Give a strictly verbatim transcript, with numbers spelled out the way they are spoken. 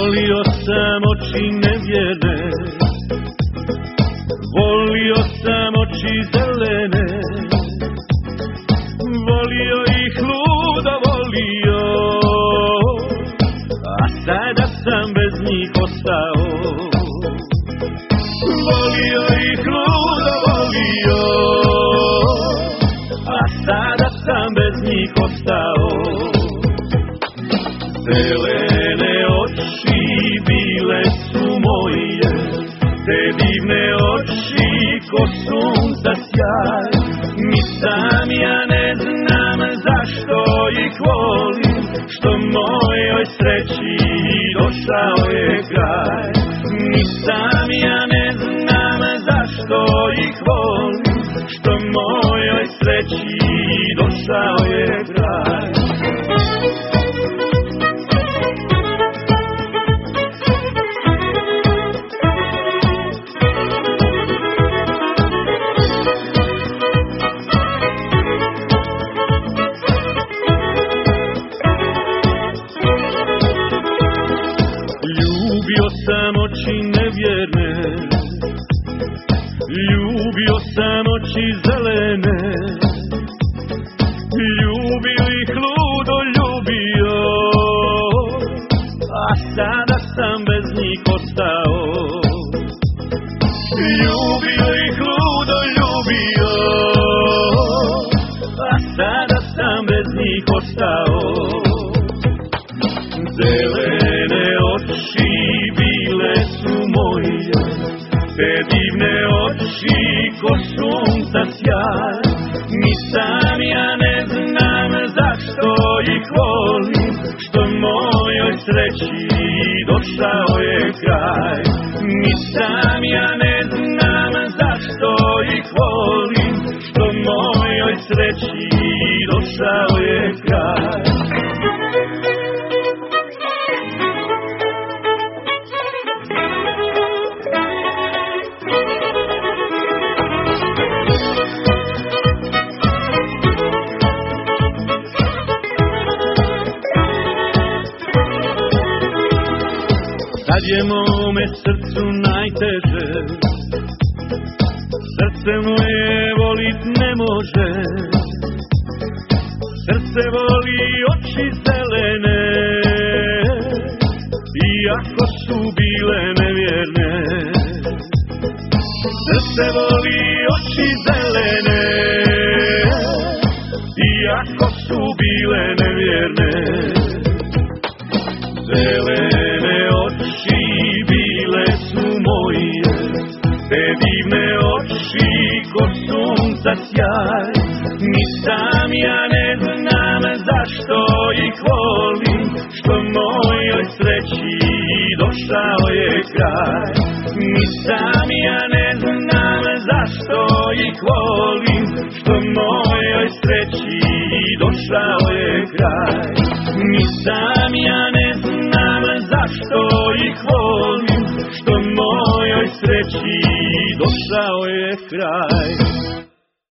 Volio sam oči nevjerne, volio sam oči zelene, volio ih ludo volio, a sada sam bez njih ostao. Volio ih ludo volio, a sada sam bez njih ostao. Zelene oči bile su moje, te divne oči ko sunca sjaj. Ni sam ja ne znam zašto ih volim, što mojoj sreći došao je kraj. Ni sam ja ne znam zašto ih volim, što mojoj sreći došao je kraj. Ljubio sam oči nevjerne, ljubio sam oči zelene, ljubil ih ludo ljubio, a sada sam bez njih ostao. Ljubil ih ludo ljubio, a sada sam bez njih ostao. Zelene oči bile su moje, te divne oči ko sunca sjaj. Ni sam ja ne znam zašto ih volim, što mojoj sreći došao je kraj. Ni sam ja ne znam zašto ih volim, što mojoj sreći došao je kraj. Sad je mome srcu najteže, srce moje volit ne može. Srce voli oči zelene, iako su bile nevjerne. Srce voli oči zelene, iako su bile nevjerne. Zelene oči bile su moje, te divne oči ko sunca sjaj. Ni sam ja ne znam zašto ih volim, što mojoj sreći došao je kraj. Ni sam ja ne znam zašto ih volim, što mojoj sreći došao je kraj. Ni sam ja ne znam zašto ih volim, što mojoj sreći došao je kraj.